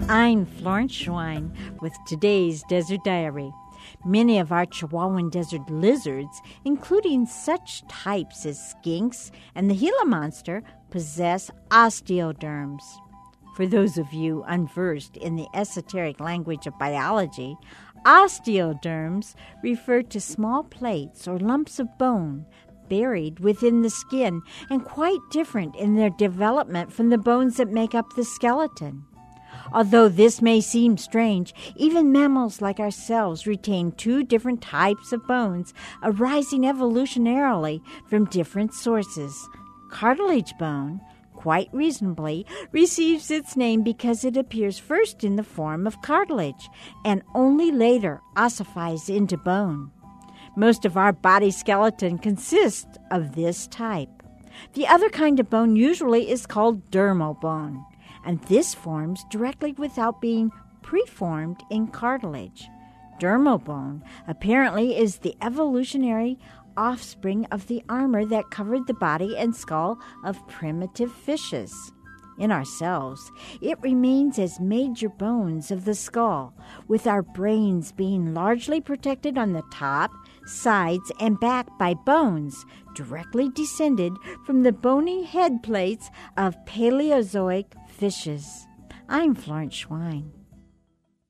I'm Florence Schwein with today's Desert Diary. Many of our Chihuahuan desert lizards, including such types as skinks and the Gila monster, possess osteoderms. For those of you unversed in the esoteric language of biology, osteoderms refer to small plates or lumps of bone buried within the skin and quite different in their development from the bones that make up the skeleton. Although this may seem strange, even mammals like ourselves retain two different types of bones arising evolutionarily from different sources. Cartilage bone, quite reasonably, receives its name because it appears first in the form of cartilage and only later ossifies into bone. Most of our body skeleton consists of this type. The other kind of bone usually is called dermal bone, and this forms directly without being preformed in cartilage. Dermal bone apparently is the evolutionary offspring of the armor that covered the body and skull of primitive fishes. In ourselves, it remains as major bones of the skull, with our brains being largely protected on the top, sides, and back by bones directly descended from the bony head plates of Paleozoic fishes. I'm Florence Schwein.